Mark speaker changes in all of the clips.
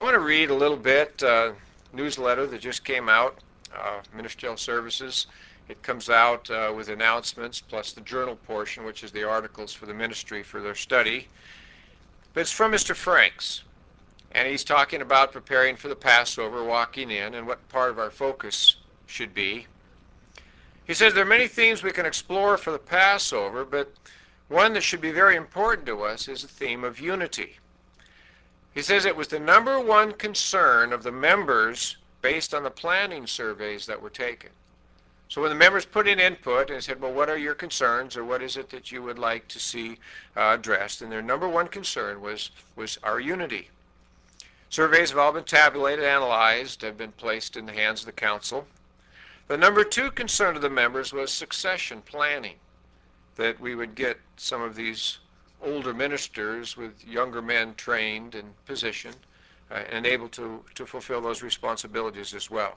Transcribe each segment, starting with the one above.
Speaker 1: I want to read a little bit newsletter that just came out, Ministerial Services. It comes out with announcements plus the journal portion, which is the articles for the ministry for their study. But it's from Mr. Franks, and he's talking about preparing for the Passover, walking in, and what part of our focus should be. He says there are many themes we can explore for the Passover, but one that should be very important to us is the theme of unity. He says it was the number one concern of the members based on the planning surveys that were taken. So when the members put in input and said, well, what are your concerns, or what is it that you would like to see addressed, and their number one concern was our unity. Surveys have all been tabulated, analyzed, have been placed in the hands of the council. The number two concern of the members was succession planning, that we would get some of these older ministers with younger men trained and positioned and able to fulfill those responsibilities as well.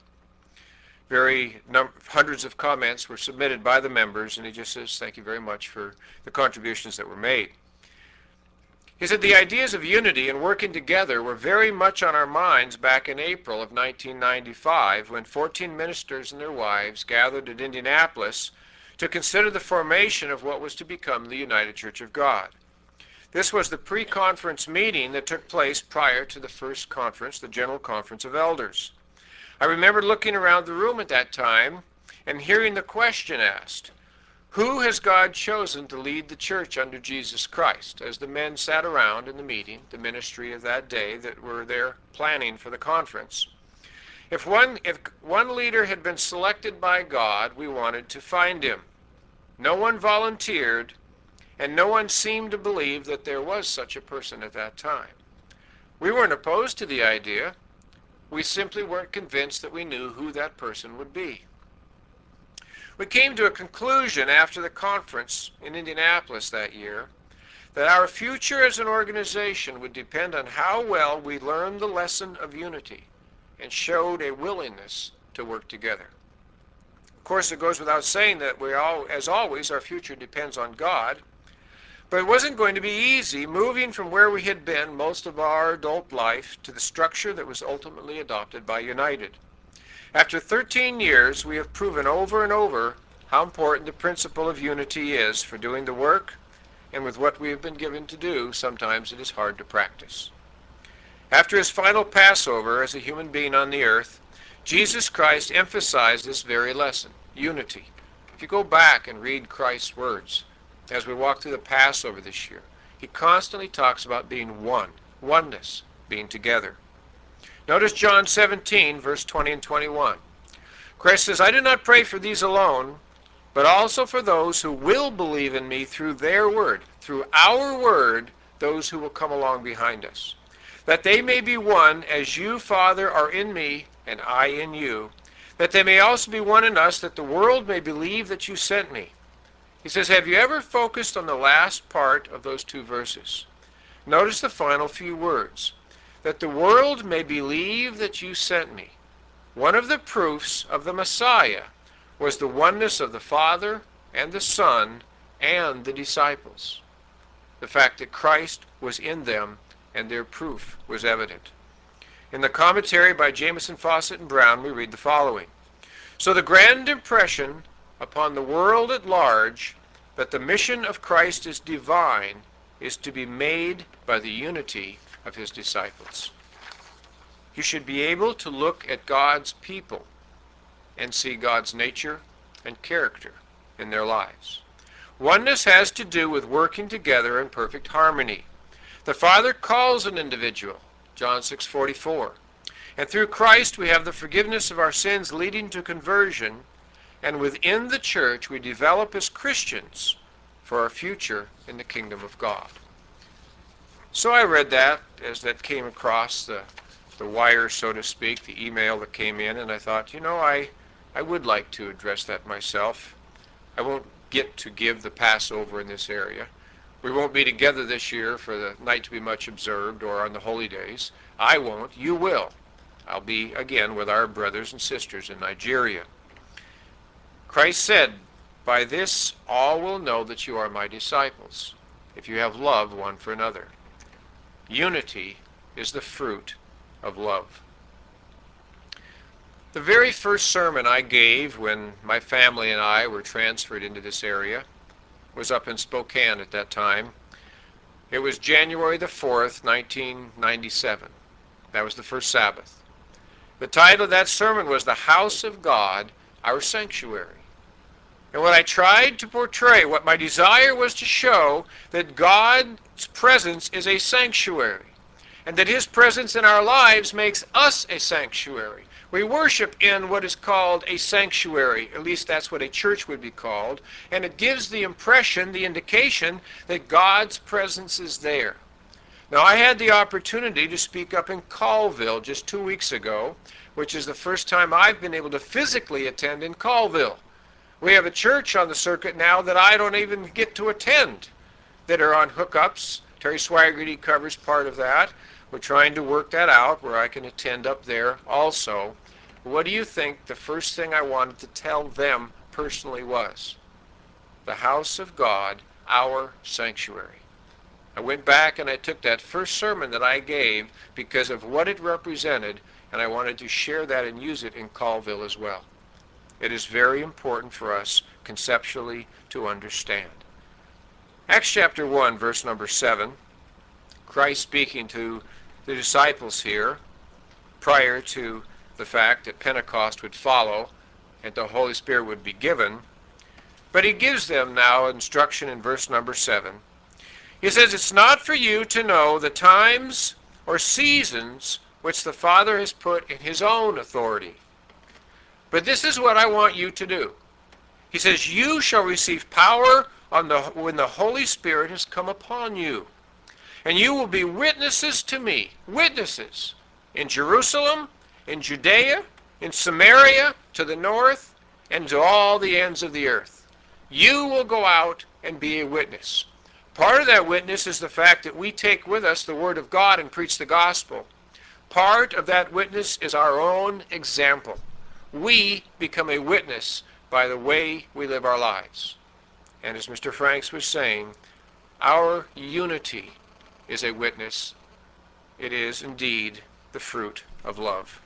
Speaker 1: Hundreds of comments were submitted by the members, and he just says thank you very much for the contributions that were made. He said the ideas of unity and working together were very much on our minds back in April of 1995 when 14 ministers and their wives gathered at Indianapolis to consider the formation of what was to become the United Church of God. This was the pre-conference meeting that took place prior to the first conference, the General Conference of Elders. I remember looking around the room at that time and hearing the question asked, who has God chosen to lead the church under Jesus Christ? As the men sat around in the meeting, the ministry of that day that were there planning for the conference. If one leader had been selected by God, we wanted to find him. No one volunteered, and no one seemed to believe that there was such a person at that time. We weren't opposed to the idea. We simply weren't convinced that we knew who that person would be. We came to a conclusion after the conference in Indianapolis that year that our future as an organization would depend on how well we learned the lesson of unity and showed a willingness to work together. Of course, it goes without saying that as always, our future depends on God. But it wasn't going to be easy moving from where we had been most of our adult life to the structure that was ultimately adopted by United. After 13 years, we have proven over and over how important the principle of unity is for doing the work, and with what we have been given to do, sometimes it is hard to practice. After his final Passover as a human being on the earth, Jesus Christ emphasized this very lesson, unity. If you go back and read Christ's words, as we walk through the Passover this year, he constantly talks about being one, oneness, being together. Notice John 17, verse 20 and 21. Christ says, I do not pray for these alone, but also for those who will believe in me through their word, through our word, those who will come along behind us. That they may be one as you, Father, are in me and I in you, that they may also be one in us, that the world may believe that you sent me. He says, have you ever focused on the last part of those two verses? Notice the final few words. That the world may believe that you sent me. One of the proofs of the Messiah was the oneness of the Father and the Son and the disciples. The fact that Christ was in them and their proof was evident. In the commentary by Jamieson, Fawcett, and Brown, we read the following. So the grand impression upon the world at large that the mission of Christ is divine is to be made by the unity of his disciples. You should be able to look at God's people and see God's nature and character in their lives. Oneness has to do with working together in perfect harmony. The Father calls an individual, John 6:44, and through Christ we have the forgiveness of our sins leading to conversion, and within the church we develop as Christians for our future in the kingdom of God. So I read that as that came across the wire, so to speak, the email that came in, and I thought, I would like to address that myself. I won't get to give the Passover in this area. We won't be together this year for the night to be much observed or on the holy days. I won't. You will. I'll be again with our brothers and sisters in Nigeria. Christ said, by this all will know that you are my disciples, if you have love one for another. Unity is the fruit of love. The very first sermon I gave when my family and I were transferred into this area was up in Spokane at that time. It was January the 4th, 1997. That was the first Sabbath. The title of that sermon was The House of God, Our Sanctuary. And what I tried to portray, what my desire was to show, that God's presence is a sanctuary, and that His presence in our lives makes us a sanctuary. We worship in what is called a sanctuary, at least that's what a church would be called, and it gives the impression, the indication, that God's presence is there. Now, I had the opportunity to speak up in Colville just 2 weeks ago, which is the first time I've been able to physically attend in Colville. We have a church on the circuit now that I don't even get to attend, that are on hookups. Terry Swaggerty covers part of that. We're trying to work that out where I can attend up there also. What do you think the first thing I wanted to tell them personally was? The house of God, our sanctuary. I went back and I took that first sermon that I gave because of what it represented, and I wanted to share that and use it in Colville as well. It is very important for us conceptually to understand. Acts chapter 1, verse number 7, Christ speaking to the disciples here prior to the fact that Pentecost would follow and the Holy Spirit would be given. But He gives them now instruction in verse number 7. He says, "It's not for you to know the times or seasons which the Father has put in His own authority. But this is what I want you to do." He says, "You shall receive power when the Holy Spirit has come upon you. And you will be witnesses to me," witnesses, "in Jerusalem, in Judea, in Samaria, to the north, and to all the ends of the earth." You will go out and be a witness. Part of that witness is the fact that we take with us the Word of God and preach the gospel. Part of that witness is our own example. We become a witness by the way we live our lives. And as Mr. Franks was saying, our unity is a witness. It is indeed the fruit of love.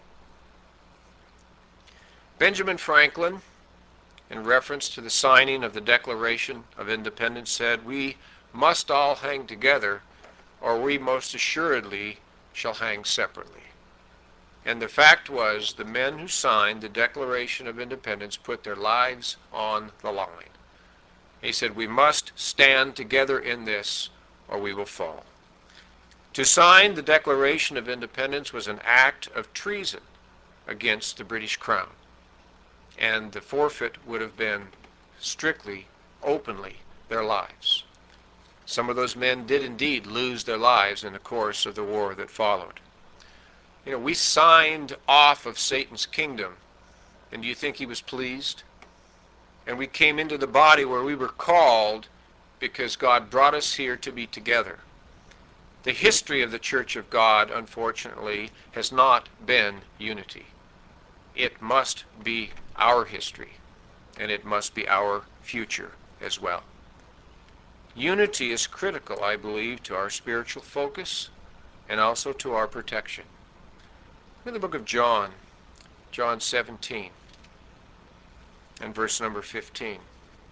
Speaker 1: Benjamin Franklin, in reference to the signing of the Declaration of Independence, said, "We must all hang together, or we most assuredly shall hang separately." And the fact was, the men who signed the Declaration of Independence put their lives on the line. He said, "We must stand together in this, or we will fall." To sign the Declaration of Independence was an act of treason against the British Crown. And the forfeit would have been strictly, openly, their lives. Some of those men did indeed lose their lives in the course of the war that followed. You know, we signed off of Satan's kingdom, and do you think he was pleased? And we came into the body where we were called because God brought us here to be together. The history of the Church of God, unfortunately, has not been unity. It must be our history, and it must be our future as well. Unity is critical, I believe, to our spiritual focus and also to our protection. In the book of John, John 17, and verse number 15.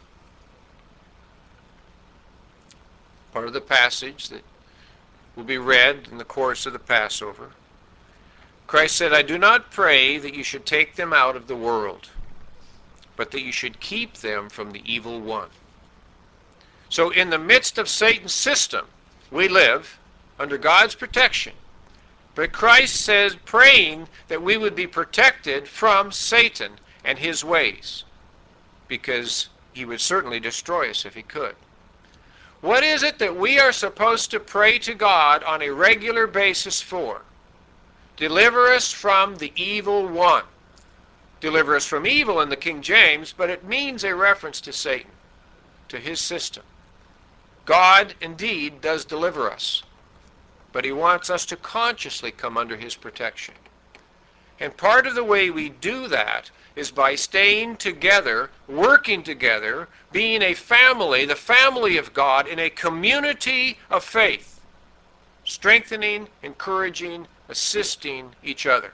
Speaker 1: Part of the passage that will be read in the course of the Passover. Christ said, "I do not pray that you should take them out of the world, but that you should keep them from the evil one." So in the midst of Satan's system, we live under God's protection. But Christ says, praying that we would be protected from Satan and his ways, because he would certainly destroy us if he could. What is it that we are supposed to pray to God on a regular basis for? Deliver us from the evil one. Deliver us from evil in the King James, but it means a reference to Satan, to his system. God indeed does deliver us, but he wants us to consciously come under his protection. And part of the way we do that is by staying together, working together, being a family, the family of God, in a community of faith, strengthening, encouraging, assisting each other.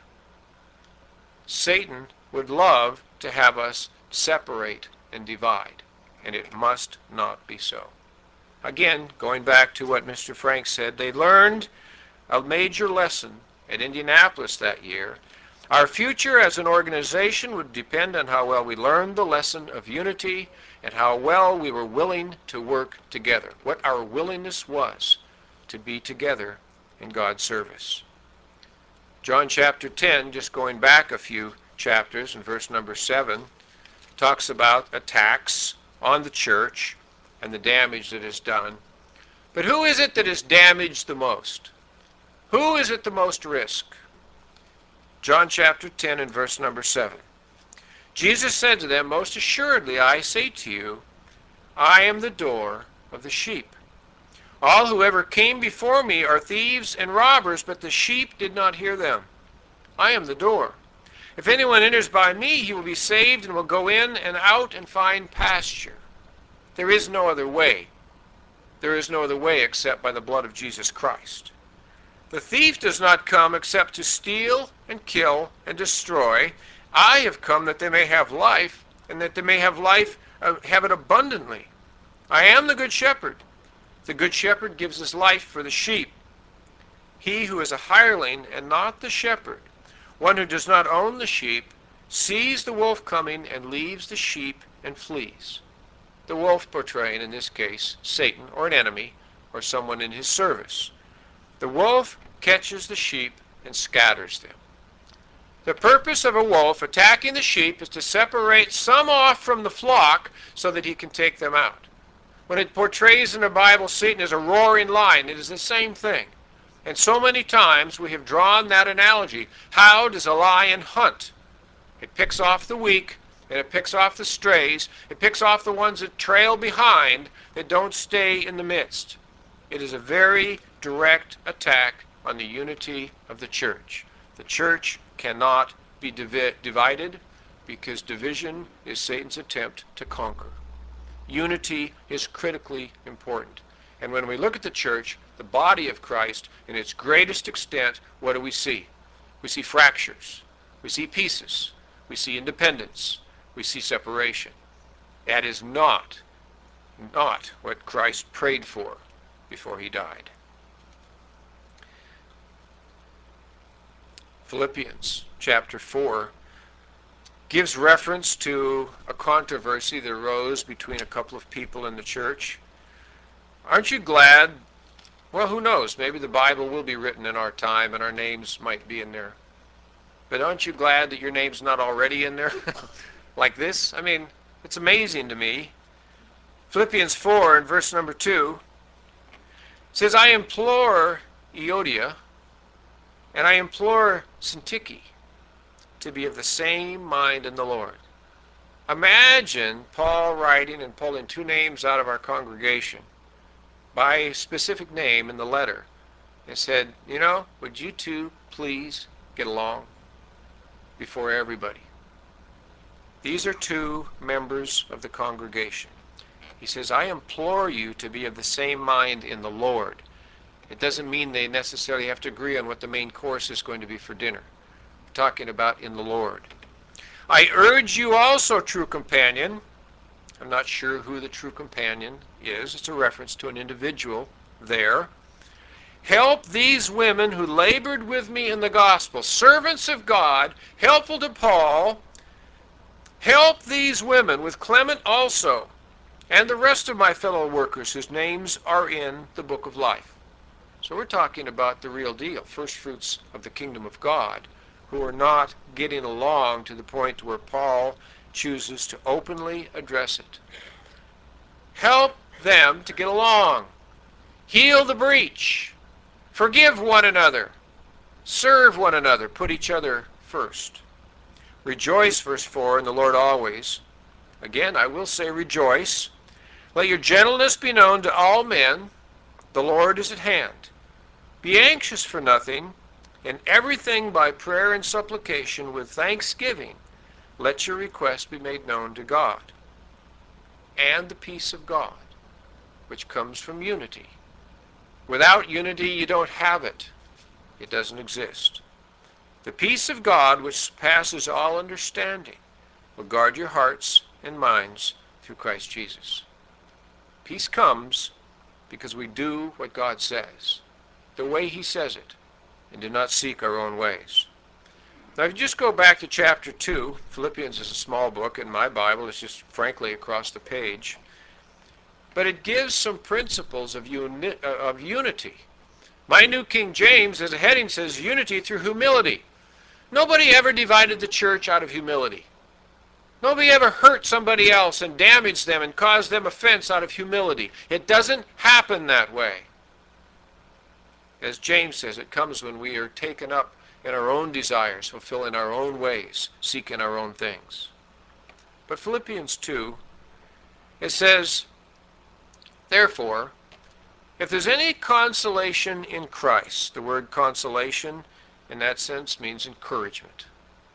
Speaker 1: Satan would love to have us separate and divide, and it must not be so. Again, going back to what Mr. Frank said, they learned a major lesson at Indianapolis that year. Our future as an organization would depend on how well we learned the lesson of unity and how well we were willing to work together, what our willingness was to be together in God's service. John chapter 10, just going back a few chapters, in verse number 7, talks about attacks on the church and the damage that is done. But who is it that is damaged the most? Who is at the most risk? John chapter 10 and verse number 7. Jesus said to them, "Most assuredly I say to you, I am the door of the sheep. All who ever came before me are thieves and robbers, but the sheep did not hear them. I am the door. If anyone enters by me, he will be saved and will go in and out and find pasture." There is no other way. There is no other way except by the blood of Jesus Christ. The thief does not come except to steal and kill and destroy. I have come that they may have life, and that they may have life, have it abundantly. I am the good shepherd. The good shepherd gives his life for the sheep. He who is a hireling and not the shepherd, one who does not own the sheep, sees the wolf coming and leaves the sheep and flees. The wolf portraying, in this case, Satan or an enemy or someone in his service. The wolf catches the sheep and scatters them. The purpose of a wolf attacking the sheep is to separate some off from the flock so that he can take them out. When it portrays in the Bible Satan as a roaring lion, it is the same thing. And so many times we have drawn that analogy. How does a lion hunt? It picks off the weak, and it picks off the strays. It picks off the ones that trail behind, that don't stay in the midst. It is a very direct attack on the unity of the church. The church cannot be divided because division is Satan's attempt to conquer. Unity is critically important. And when we look at the church, the body of Christ, in its greatest extent, what do we see? We see fractures. We see pieces. We see independence. We see separation. That is not what Christ prayed for before he died. Philippians chapter 4 gives reference to a controversy that arose between a couple of people in the church. Aren't you glad? Well, who knows? Maybe the Bible will be written in our time and our names might be in there. But aren't you glad that your name's not already in there? Like this? I mean, it's amazing to me. Philippians 4 and verse number 2 says, "I implore Euodia and I implore Syntyche to be of the same mind in the Lord." Imagine Paul writing and pulling two names out of our congregation by a specific name in the letter and said, would you two please get along before everybody? These are two members of the congregation. He says, I implore you to be of the same mind in the Lord. It doesn't mean they necessarily have to agree on what the main course is going to be for dinner. We're talking about in the Lord. I urge you also, true companion. I'm not sure who the true companion is. It's a reference to an individual there. Help these women who labored with me in the gospel, servants of God, helpful to Paul. Help these women with Clement also, and the rest of my fellow workers whose names are in the book of life. So we're talking about the real deal, first fruits of the kingdom of God, who are not getting along to the point where Paul chooses to openly address it. Help them to get along. Heal the breach. Forgive one another. Serve one another. Put each other first. Rejoice, verse 4, in the Lord always. Again, I will say rejoice. Let your gentleness be known to all men. The Lord is at hand. Be anxious for nothing. In everything by prayer and supplication with thanksgiving, let your requests be made known to God. And the peace of God, which comes from unity. Without unity, you don't have it. It doesn't exist. The peace of God, which passes all understanding, will guard your hearts and minds through Christ Jesus. Peace comes because we do what God says, the way He says it, and do not seek our own ways. Now, if you just go back to chapter 2, Philippians is a small book. In my Bible, it's just frankly across the page. But it gives some principles of unity. My New King James, as a heading, says unity through humility. Nobody ever divided the church out of humility. Nobody ever hurt somebody else and damaged them and caused them offense out of humility. It doesn't happen that way. As James says, it comes when we are taken up in our own desires, fulfilling our own ways, seeking our own things. But Philippians 2, it says, therefore, if there's any consolation in Christ, the word consolation in that sense means encouragement.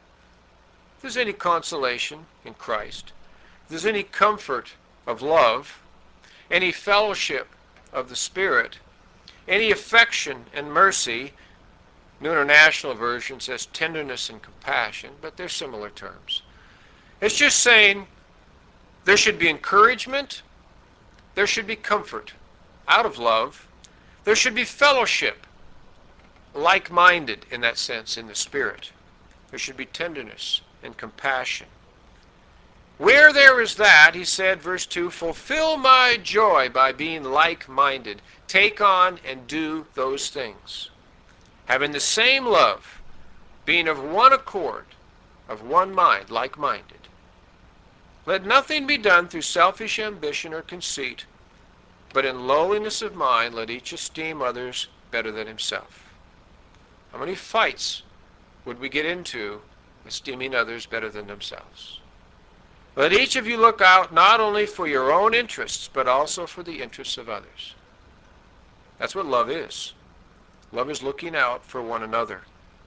Speaker 1: If there's any consolation in Christ, if there's any comfort of love, any fellowship of the Spirit, any affection and mercy, New International Version says tenderness and compassion, but they're similar terms. It's just saying there should be encouragement, there should be comfort out of love, there should be fellowship, like-minded in that sense in the Spirit. There should be tenderness and compassion. Where there is that, he said, verse 2, fulfill my joy by being like-minded. Take on and do those things. Having the same love, being of one accord, of one mind, like-minded. Let nothing be done through selfish ambition or conceit, but in lowliness of mind let each esteem others better than himself. How many fights would we get into esteeming others better than themselves? Let each of you look out not only for your own interests, but also for the interests of others. That's what love is. Love is looking out for one another.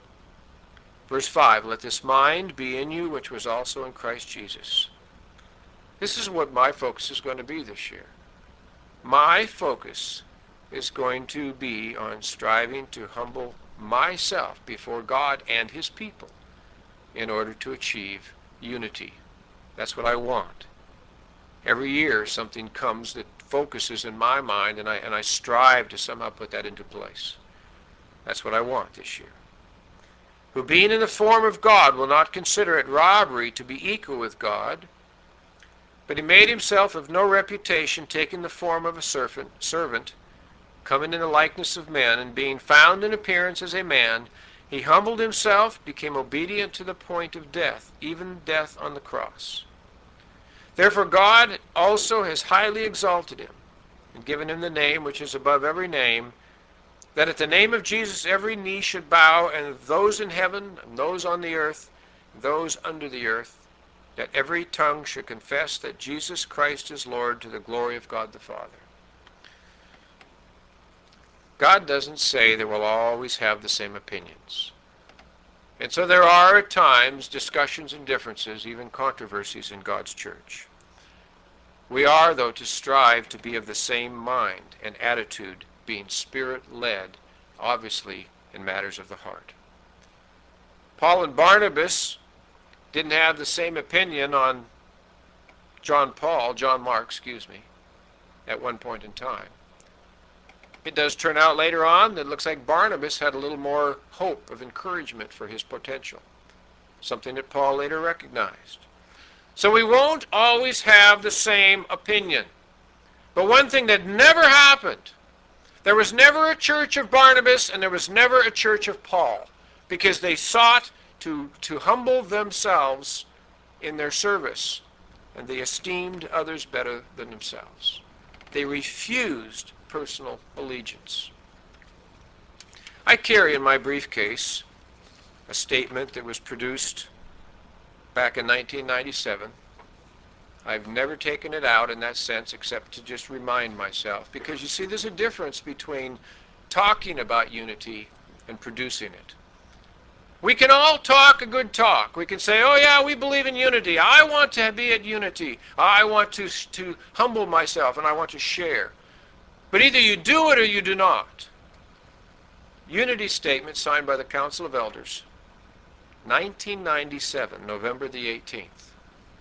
Speaker 1: Verse 5, let this mind be in you, which was also in Christ Jesus. This is what my focus is going to be this year. My focus is going to be on striving to humble myself before God and His people in order to achieve unity. That's what I want. Every year something comes that focuses in my mind, and I strive to somehow put that into place. That's what I want this year. Who being in the form of God will not consider it robbery to be equal with God, but he made himself of no reputation, taking the form of a servant, coming in the likeness of men, and being found in appearance as a man, he humbled himself, became obedient to the point of death, even death on the cross. Therefore God also has highly exalted him, and given him the name which is above every name, that at the name of Jesus every knee should bow, and those in heaven, and those on the earth, and those under the earth, that every tongue should confess that Jesus Christ is Lord, to the glory of God the Father. God doesn't say that we'll always have the same opinions. And so there are at times discussions and differences, even controversies in God's church. We are, though, to strive to be of the same mind and attitude, being Spirit-led, obviously, in matters of the heart. Paul and Barnabas didn't have the same opinion on John Mark, at one point in time. It does turn out later on that it looks like Barnabas had a little more hope of encouragement for his potential, something that Paul later recognized. So we won't always have the same opinion. But one thing that never happened, there was never a church of Barnabas and there was never a church of Paul, because they sought to humble themselves in their service, and they esteemed others better than themselves. They refused personal allegiance. I carry in my briefcase a statement that was produced back in 1997. I've never taken it out in that sense except to just remind myself, because you see there's a difference between talking about unity and producing it. We can all talk a good talk. We can say, oh yeah, we believe in unity. I want to be at unity. I want to humble myself and I want to share. But either you do it or you do not. unity statement signed by the Council of Elders, 1997, November the 18th.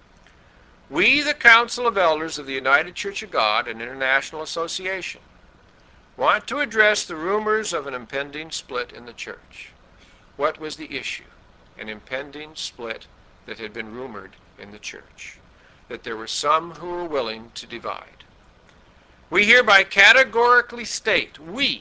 Speaker 1: We, the Council of Elders of the United Church of God and International Association, want to address the rumors of an impending split in the church. What was the issue? An impending split that had been rumored in the church, that there were some who were willing to divide. We hereby categorically state,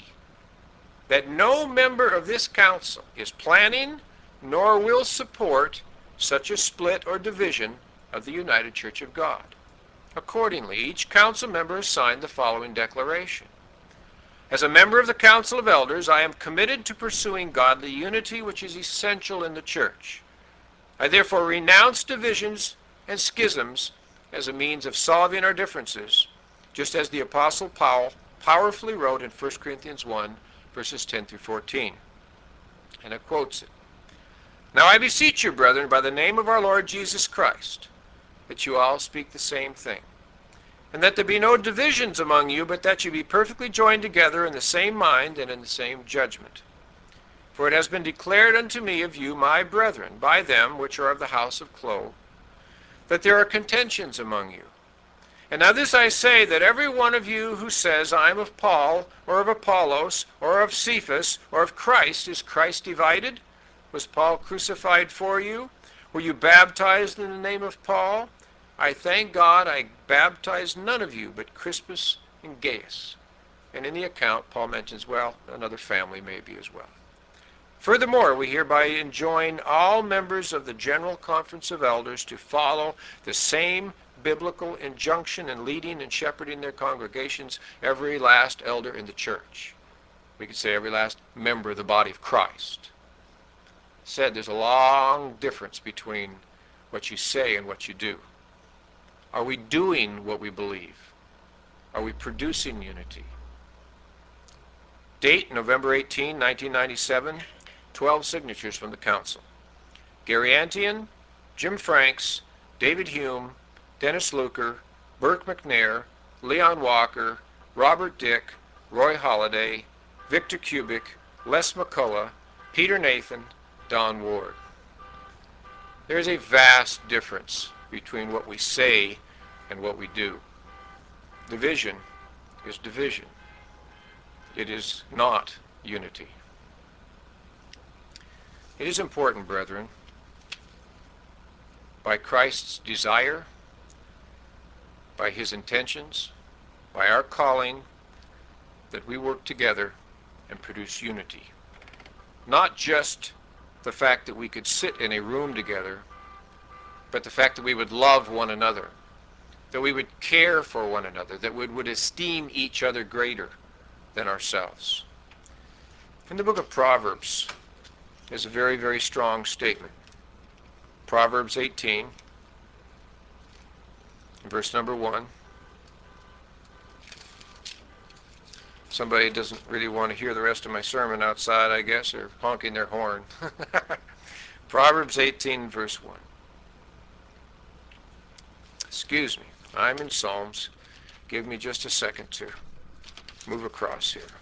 Speaker 1: that no member of this council is planning nor will support such a split or division of the United Church of God. Accordingly, each council member has signed the following declaration. As a member of the Council of Elders, I am committed to pursuing godly unity, which is essential in the church. I therefore renounce divisions and schisms as a means of solving our differences, just as the Apostle Paul powerfully wrote in 1 Corinthians 1, verses 10 through 14. And it quotes it. Now I beseech you, brethren, by the name of our Lord Jesus Christ, that you all speak the same thing, and that there be no divisions among you, but that you be perfectly joined together in the same mind and in the same judgment. For it has been declared unto me of you, my brethren, by them which are of the house of Chloe, that there are contentions among you. And now this I say, that every one of you who says, I am of Paul, or of Apollos, or of Cephas, or of Christ, is Christ divided? Was Paul crucified for you? Were you baptized in the name of Paul? I thank God I baptized none of you but Crispus and Gaius. And in the account, Paul mentions, well, another family maybe as well. Furthermore, we hereby enjoin all members of the General Conference of Elders to follow the same biblical injunction in leading and shepherding their congregations, every last elder in the church. We could say every last member of the body of Christ. Said there's a long difference between what you say and what you do. Are we doing what we believe? Are we producing unity? Date, November 18, 1997, 12 signatures from the council. Gary Antian, Jim Franks, David Hume, Dennis Luker, Burke McNair, Leon Walker, Robert Dick, Roy Holliday, Victor Kubik, Les McCullough, Peter Nathan, Don Ward. There is a vast difference between what we say and what we do. Division is division. It is not unity. It is important, brethren, by Christ's desire, by his intentions, by our calling, that we work together and produce unity. Not just the fact that we could sit in a room together, but the fact that we would love one another, that we would care for one another, that we would esteem each other greater than ourselves. In the book of Proverbs is a very, very strong statement. Proverbs 18, verse number 1. Somebody doesn't really want to hear the rest of my sermon outside, I guess, or honking their horn. Proverbs 18, verse 1. Excuse me, I'm in Psalms. Give me just a second to move across here.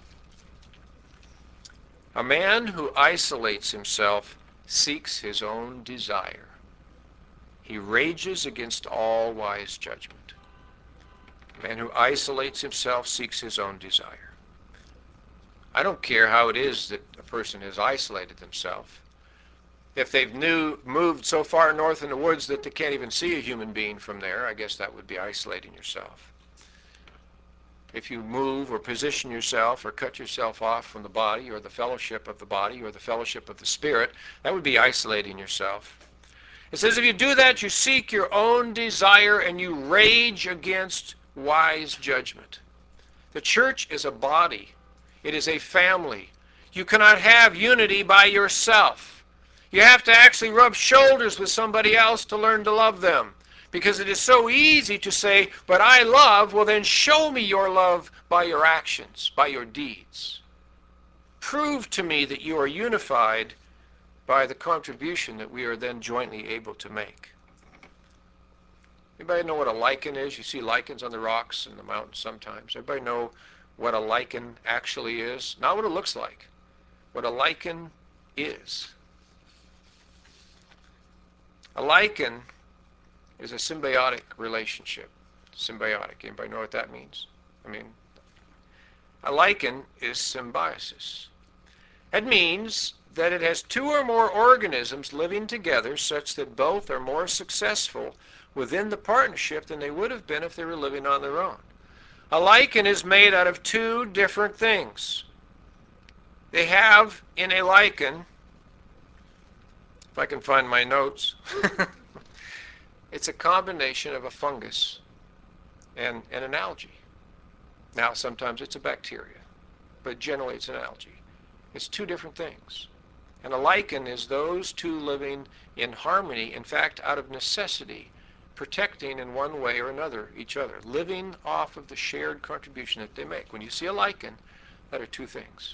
Speaker 1: A man who isolates himself seeks his own desire. He rages against all wise judgment. A man who isolates himself seeks his own desire. I don't care how it is that a person has isolated themselves. If they've moved so far north in the woods that they can't even see a human being from there, I guess that would be isolating yourself. If you move or position yourself or cut yourself off from the body or the fellowship of the body or the fellowship of the Spirit, that would be isolating yourself. It says if you do that, you seek your own desire and you rage against wise judgment. The church is a body. It is a family. You cannot have unity by yourself. You have to actually rub shoulders with somebody else to learn to love them. Because it is so easy to say, but I love, well then show me your love by your actions, by your deeds. Prove to me that you are unified by the contribution that we are then jointly able to make. Anybody know what a lichen is? You see lichens on the rocks and the mountains sometimes. Everybody know what a lichen actually is? Not what it looks like. what a lichen is. A lichen is a symbiotic relationship. Symbiotic. Anybody know what that means? I mean, a lichen is symbiosis. It means that it has two or more organisms living together such that both are more successful within the partnership than they would have been if they were living on their own. A lichen is made out of two different things. They have in a lichen, if I can find my notes, it's a combination of a fungus and an algae. Now, sometimes it's a bacteria, but generally it's an algae. It's two different things. And a lichen is those two living in harmony, in fact, out of necessity, protecting in one way or another each other, living off of the shared contribution that they make. When you see a lichen, that are two things.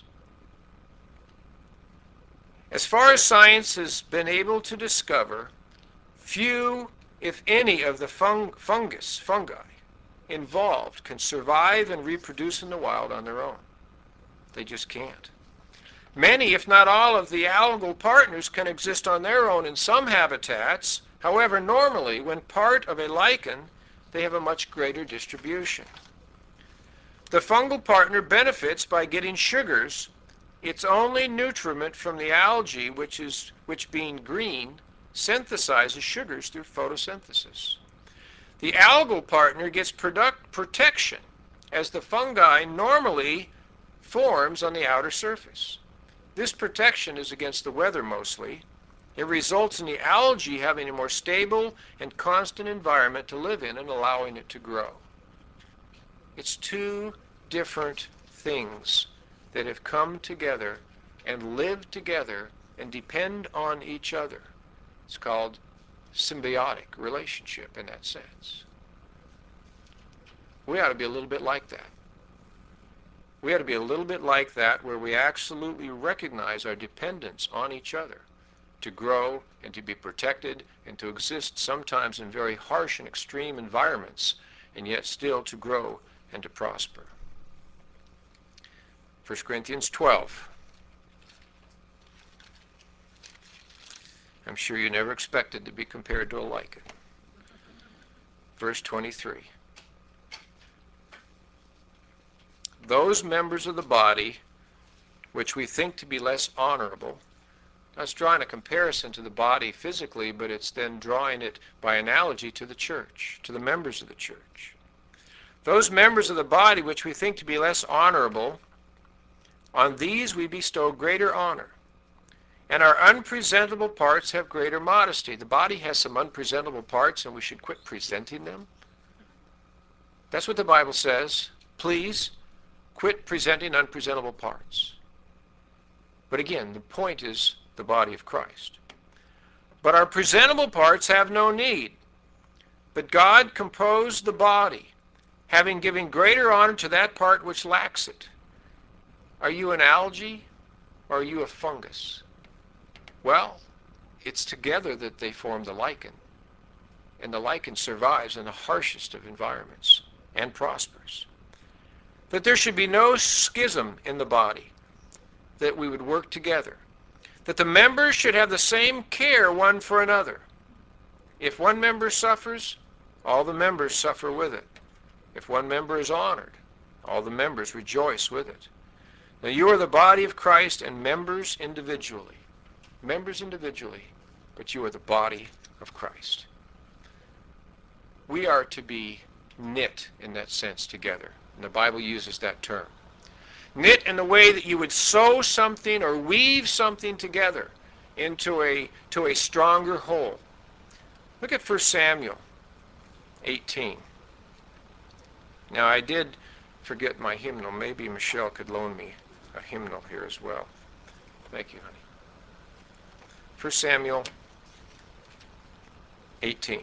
Speaker 1: As far as science has been able to discover, few, if any, of the fungi involved can survive and reproduce in the wild on their own. They just can't. Many, if not all, of the algal partners can exist on their own in some habitats. However, normally, when part of a lichen, they have a much greater distribution. The fungal partner benefits by getting sugars, its only nutriment from the algae, which being green, synthesizes sugars through photosynthesis. The algal partner gets protection as the fungi normally forms on the outer surface. This protection is against the weather mostly. It results in the algae having a more stable and constant environment to live in and allowing it to grow. It's two different things that have come together and live together and depend on each other. It's called symbiotic relationship in that sense. We ought to be a little bit like that. We ought to be a little bit like that where we absolutely recognize our dependence on each other to grow and to be protected and to exist sometimes in very harsh and extreme environments and yet still to grow and to prosper. 1 Corinthians 12. I'm sure you never expected to be compared to a lichen. Verse 23. Those members of the body which we think to be less honorable, that's drawing a comparison to the body physically, but it's then drawing it by analogy to the church, to the members of the church. Those members of the body which we think to be less honorable, on these we bestow greater honor. And our unpresentable parts have greater modesty. The body has some unpresentable parts, and we should quit presenting them. That's what the Bible says. Please quit presenting unpresentable parts. But again, the point is the body of Christ. But our presentable parts have no need. But God composed the body, having given greater honor to that part which lacks it. Are you an algae or are you a fungus? Well, it's together that they form the lichen. And the lichen survives in the harshest of environments and prospers. That there should be no schism in the body, that we would work together. That the members should have the same care one for another. If one member suffers, all the members suffer with it. If one member is honored, all the members rejoice with it. Now you are the body of Christ and members individually. Members individually, but you are the body of Christ. We are to be knit in that sense together. And the Bible uses that term. Knit in the way that you would sew something or weave something together into a stronger whole. Look at 1 Samuel 18. Now I did forget my hymnal. Maybe Michelle could loan me a hymnal here as well. Thank you, honey. 1 Samuel 18.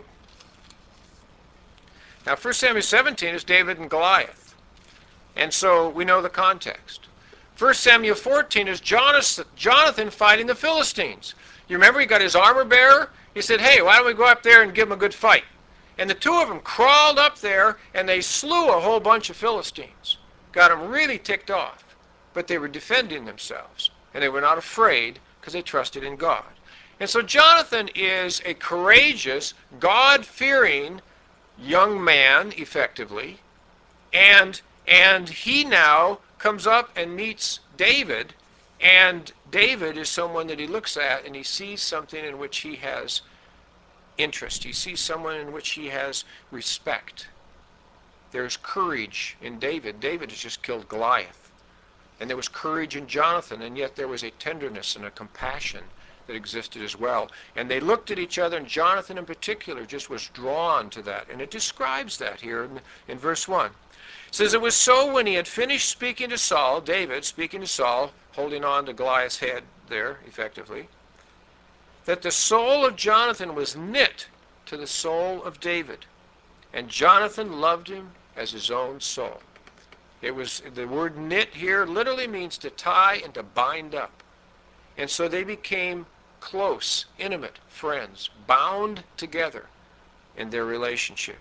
Speaker 1: Now 1 Samuel 17 is David and Goliath. And so we know the context. 1 Samuel 14 is Jonathan fighting the Philistines. You remember he got his armor bearer? He said, hey, why don't we go up there and give him a good fight? And the two of them crawled up there and they slew a whole bunch of Philistines. Got them really ticked off. But they were defending themselves. And they were not afraid because they trusted in God. And so Jonathan is a courageous, God-fearing young man, effectively, and he now comes up and meets David, and David is someone that he looks at and he sees something in which he has interest. He sees someone in which he has respect. There's courage in David. David has just killed Goliath. And there was courage in Jonathan, and yet there was a tenderness and a compassion that existed as well. And they looked at each other, and Jonathan in particular just was drawn to that. And it describes that here in verse 1. It says, "It was so when he had finished speaking to Saul," David speaking to Saul, holding on to Goliath's head there, effectively, "that the soul of Jonathan was knit to the soul of David, and Jonathan loved him as his own soul." It was, the word knit here literally means to tie and to bind up. And so they became close, intimate friends, bound together in their relationship.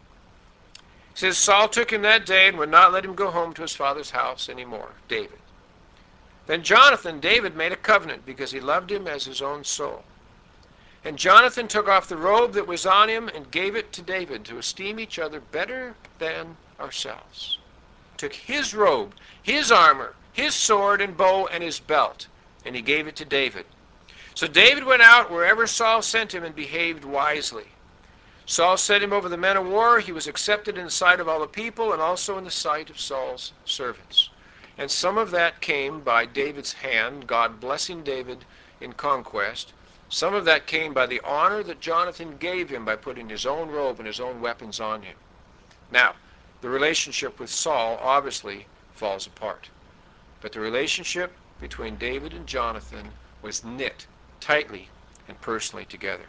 Speaker 1: It says, Saul took him that day and would not let him go home to his father's house anymore, David. Then Jonathan, David made a covenant because he loved him as his own soul. And Jonathan took off the robe that was on him and gave it to David to esteem each other better than ourselves. Took his robe, his armor, his sword and bow and his belt, and he gave it to David. So David went out wherever Saul sent him and behaved wisely. Saul set him over the men of war. He was accepted in the sight of all the people and also in the sight of Saul's servants. And some of that came by David's hand, God blessing David in conquest. Some of that came by the honor that Jonathan gave him by putting his own robe and his own weapons on him. Now, the relationship with Saul obviously falls apart. But the relationship between David and Jonathan was knit tightly and personally together.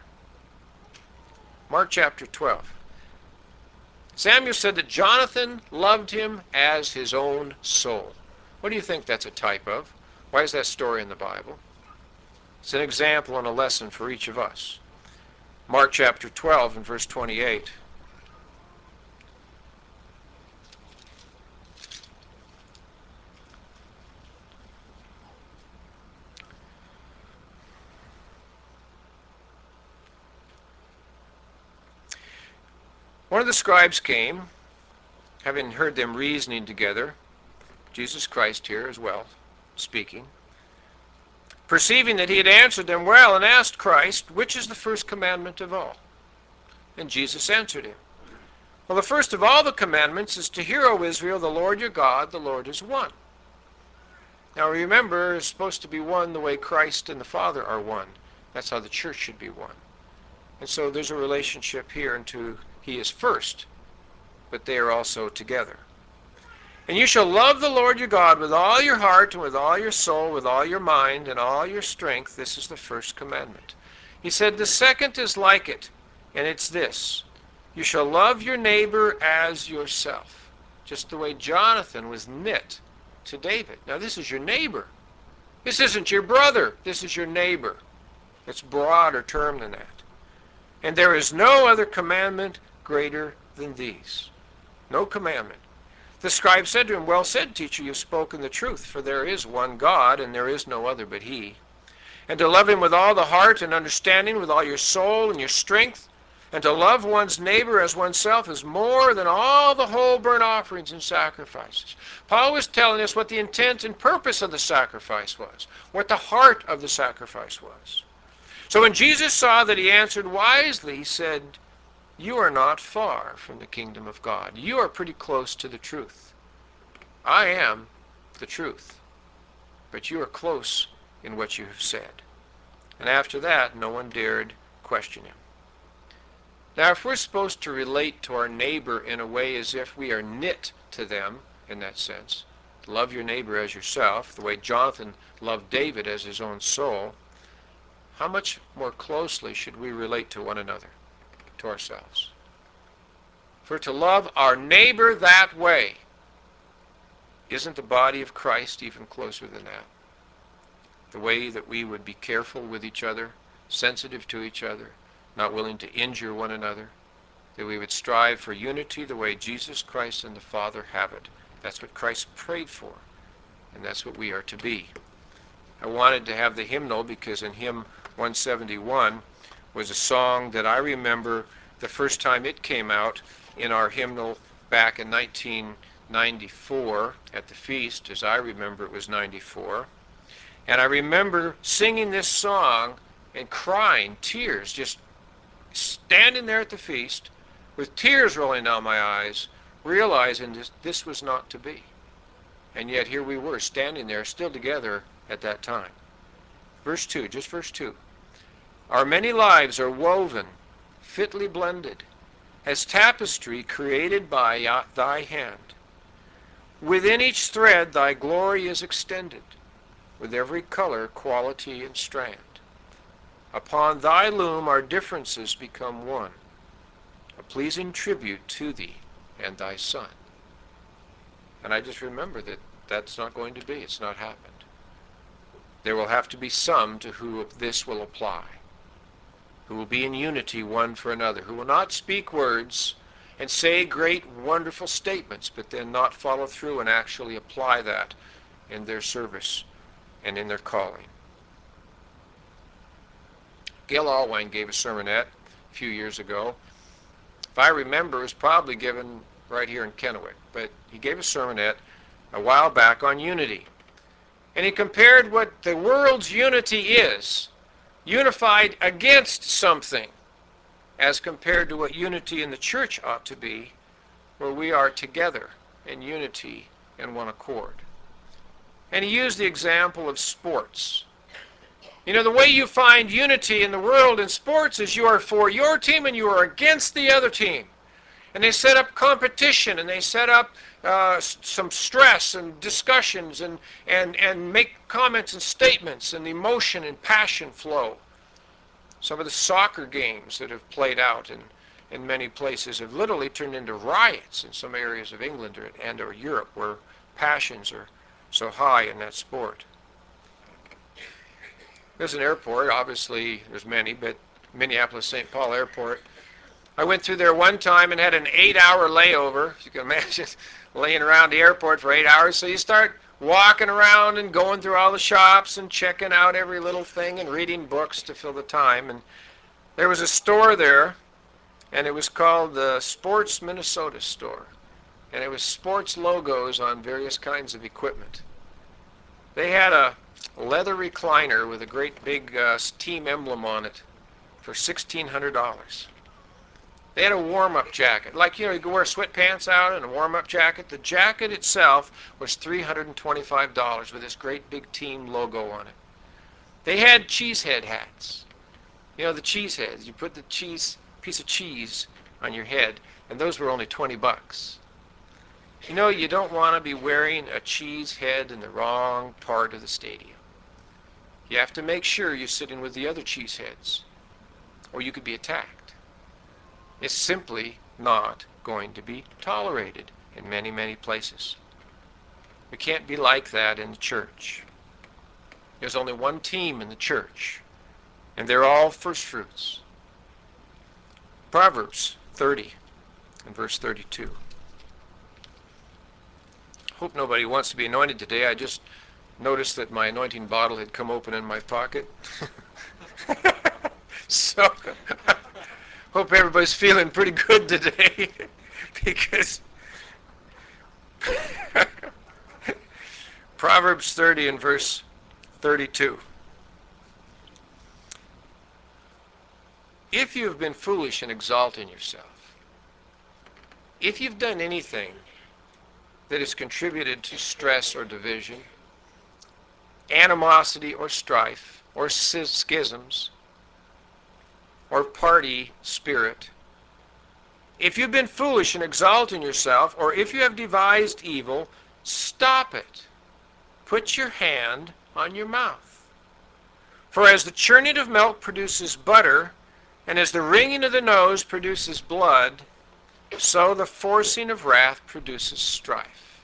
Speaker 1: Mark chapter 12. Samuel said that Jonathan loved him as his own soul. What do you think that's a type of? Why is that story in the Bible? It's an example and a lesson for each of us. Mark chapter 12 and verse 28. One of the scribes came, having heard them reasoning together, Jesus Christ here as well, speaking, perceiving that he had answered them well, and asked Christ, which is the first commandment of all? And Jesus answered him, well, the first of all the commandments is to hear, O Israel, the Lord your God, the Lord is one. Now remember, it's supposed to be one the way Christ and the Father are one. That's how the church should be one. And so there's a relationship here into he is first, but they are also together. And you shall love the Lord your God with all your heart and with all your soul, with all your mind and all your strength. This is the first commandment. He said the second is like it, and it's this. You shall love your neighbor as yourself. Just the way Jonathan was knit to David. Now this is your neighbor. This isn't your brother. This is your neighbor. It's a broader term than that. And there is no other commandment greater than these. No commandment. The scribe said to him, well said, teacher, you've spoken the truth, for there is one God, and there is no other but he. And to love him with all the heart and understanding, with all your soul and your strength, and to love one's neighbor as oneself is more than all the whole burnt offerings and sacrifices. Paul was telling us what the intent and purpose of the sacrifice was, what the heart of the sacrifice was. So when Jesus saw that he answered wisely, he said, you are not far from the kingdom of God. You are pretty close to the truth. I am the truth, but you are close in what you have said. And after that, no one dared question him. Now, if we're supposed to relate to our neighbor in a way as if we are knit to them, in that sense, love your neighbor as yourself, the way Jonathan loved David as his own soul, how much more closely should we relate to one another, to ourselves? For to love our neighbor that way, isn't the body of Christ even closer than that? The way that we would be careful with each other, sensitive to each other, not willing to injure one another, that we would strive for unity the way Jesus Christ and the Father have it. That's what Christ prayed for, and that's what we are to be. I wanted to have the hymnal because in hymn 171 was a song that I remember the first time it came out in our hymnal back in 1994 at the feast. As I remember, it was 94. And I remember singing this song and crying, tears, just standing there at the feast with tears rolling down my eyes, realizing this was not to be. And yet here we were, standing there, still together at that time. Verse 2, just verse 2. Our many lives are woven, fitly blended, as tapestry created by thy hand. Within each thread thy glory is extended, with every color, quality, and strand. Upon thy loom our differences become one, a pleasing tribute to thee and thy Son. And I just remember that that's not going to be. It's not happened. There will have to be some to whom this will apply, who will be in unity one for another, who will not speak words and say great, wonderful statements, but then not follow through and actually apply that in their service and in their calling. Gail Allwine gave a sermonette a few years ago. If I remember, it was probably given right here in Kennewick, but he gave a sermonette a while back on unity. And he compared what the world's unity is, unified against something, as compared to what unity in the church ought to be, where we are together in unity and one accord. And he used the example of sports. You know, the way you find unity in the world in sports is you are for your team and you are against the other team. And they set up competition and they set up some stress and discussions and make comments and statements, and emotion and passion flow. Some of the soccer games that have played out in many places have literally turned into riots in some areas of England or Europe, where passions are so high in that sport. There's an airport, obviously there's many, but Minneapolis-St. Paul Airport. I went through there one time and had an 8-hour layover. If you can imagine laying around the airport for 8 hours. So you start walking around and going through all the shops and checking out every little thing and reading books to fill the time. And there was a store there, and it was called the Sports Minnesota store. And it was sports logos on various kinds of equipment. They had a leather recliner with a great big team emblem on it for $1,600. They had a warm-up jacket. Like, you know, you can wear sweatpants out and a warm-up jacket. The jacket itself was $325 with this great big team logo on it. They had cheesehead hats. You know, the cheese heads. You put the piece of cheese on your head, and those were only 20 bucks. You know, you don't want to be wearing a cheese head in the wrong part of the stadium. You have to make sure you're sitting with the other cheeseheads, or you could be attacked. It's simply not going to be tolerated in many, many places. We can't be like that in the church. There's only one team in the church, and they're all first fruits. Proverbs 30 and verse 32. Hope nobody wants to be anointed today. I just noticed that my anointing bottle had come open in my pocket. So hope everybody's feeling pretty good today because Proverbs 30 and verse 32. If you have been foolish in exalting yourself, if you've done anything that has contributed to stress or division, animosity or strife, or schisms, or party spirit, if you've been foolish in exalting yourself, or if you have devised evil, stop it. Put your hand on your mouth. For as the churning of milk produces butter, and as the wringing of the nose produces blood, so the forcing of wrath produces strife.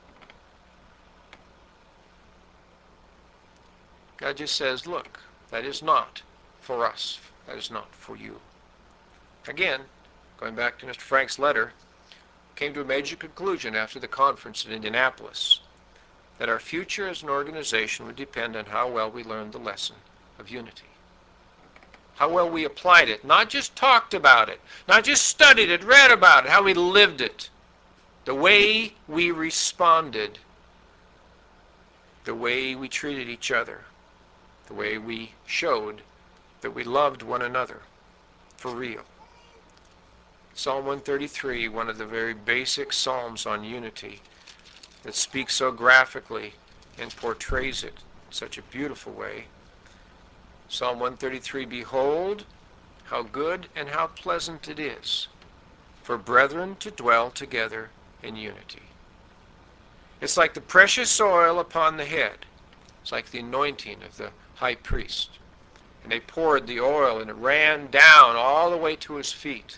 Speaker 1: God just says, look, that is not for us. That is not for you. Again, going back to Mr. Frank's letter, came to a major conclusion after the conference in Indianapolis. that our future as an organization would depend on how well we learned the lesson of unity. How well we applied it, not just talked about it, not just studied it, read about it, how we lived it, the way we responded, the way we treated each other, the way we showed that we loved one another for real. Psalm 133, one of the very basic psalms on unity that speaks so graphically and portrays it in such a beautiful way. Psalm 133, behold, how good and how pleasant it is for brethren to dwell together in unity. It's like the precious oil upon the head. It's like the anointing of the high priest. And they poured the oil and it ran down all the way to his feet.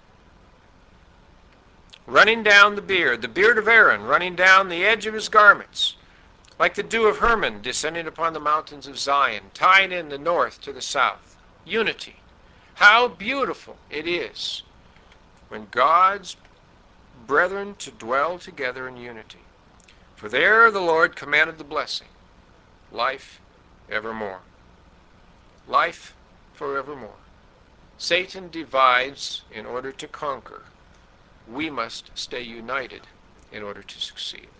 Speaker 1: Running down the beard of Aaron, running down the edge of his garments, like the dew of Hermon descending upon the mountains of Zion, tying in the north to the south. Unity. How beautiful it is when God's brethren to dwell together in unity. For there the Lord commanded the blessing, life evermore. Life forevermore. Satan divides in order to conquer. We must stay united in order to succeed.